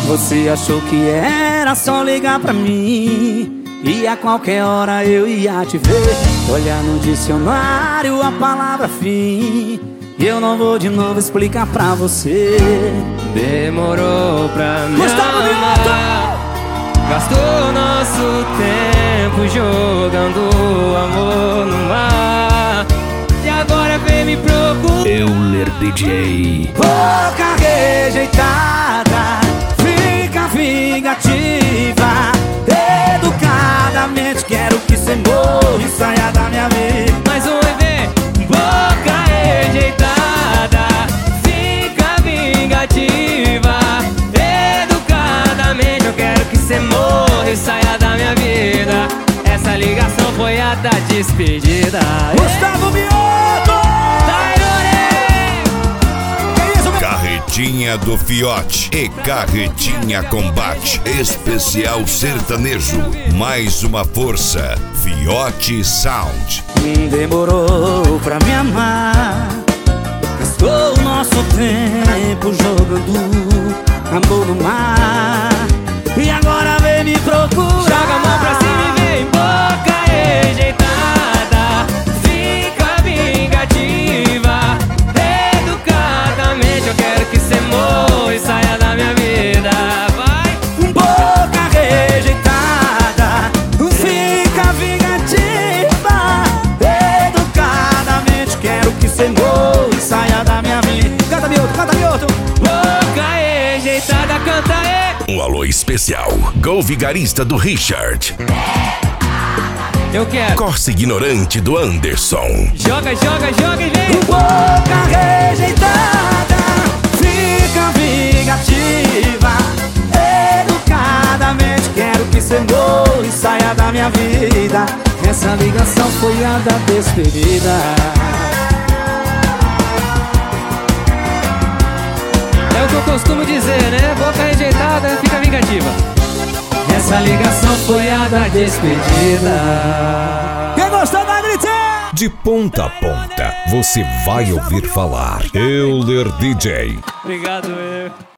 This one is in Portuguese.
Você achou que era só ligar pra mim e a qualquer hora eu ia te ver. Olhar no dicionário a palavra fim e eu não vou de novo explicar pra você. Demorou pra me amar, gastou nosso tempo jogando amor no mar, e agora vem me procurar. Euler DJ. Boca rejeitada, fica vingativa. Educadamente quero que cê morra e saia da minha vida. Mais um EV. Boca rejeitada, fica vingativa. Educadamente eu quero que cê morra e saia da minha vida. Essa ligação foi a da despedida. Gustavo Mioto! Carretinha do Fiote e Carretinha Combate Especial Sertanejo. Mais uma força, Fiote Sound. Demorou pra me amar, gastou o nosso tempo jogando amor no mar, e agora vem me procurar. Joga a mão pra cima e vem. Boca rejeitada, fica vingativa. Educadamente eu quero que cê morra e saia da minha vida. Vai! Boca rejeitada, fica vingativa. Educadamente quero que cê morra e saia da minha vida. Canta Mioto, canta Mioto. Boca rejeitada, canta aí. Um alô especial, Gol Vigarista do Richard. Eu quero. Corsa Ignorante do Anderson. Joga, joga, joga e vem. Boca rejeitada, fica vingativa. Educadamente quero que cê morra e saia da minha vida. Essa ligação foi a da despedida. É o que eu costumo dizer, né? Boca rejeitada, fica vingativa. Essa ligação foi a da despedida. Quem gostou da gritar? De ponta a ponta, você vai ouvir falar. Euler DJ. Obrigado, eu.